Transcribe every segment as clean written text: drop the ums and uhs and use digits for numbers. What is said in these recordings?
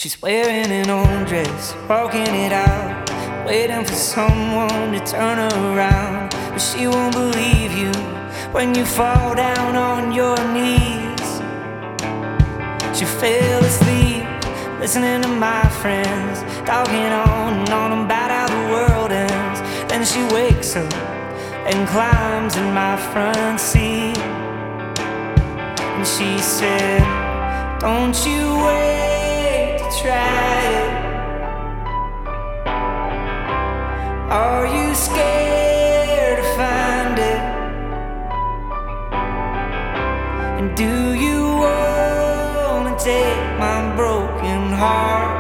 She's wearing an old dress, walking it out, waiting for someone to turn her around. But she won't believe you when you fall down on your knees. She fell asleep, listening to my friends, talking on and on about how the world ends. Then she wakes up and climbs in my front seat. And she said, "Don't you wait to try it. Are you scared to find it? And do you wanna take my broken heart?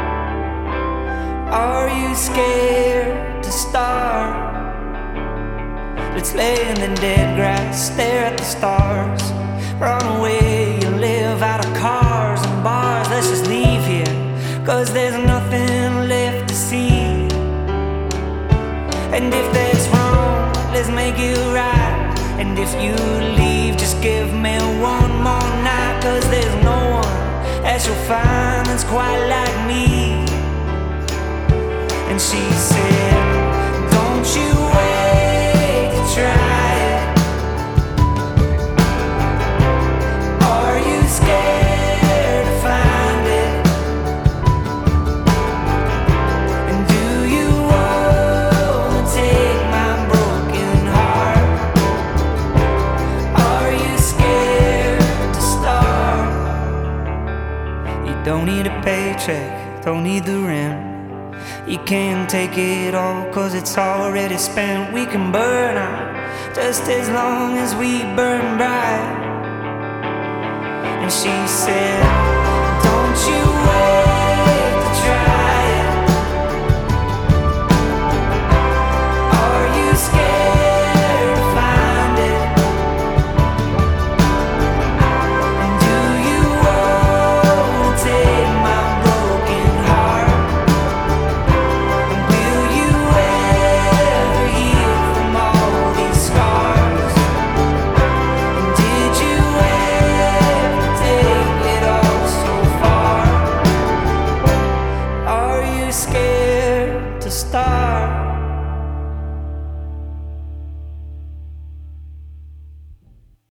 Are you scared to start? Let's lay in the dead grass, stare at the stars, run away and live out of cars and bars. Let's just leave here, 'cause there's nothing left to see. And if that's wrong, let's make it right. And if you leave, just give me one more night, 'cause there's no one that you'll find that's quite like me." And she said, "Don't you wait to try it. Are you scared to find it? And do you wanna take my broken heart? Are you scared to start?" You don't need a paycheck, don't need the rent. You can't take it all, 'cause it's already spent. We can burn out just as long as we burn bright. And she said, "Don't you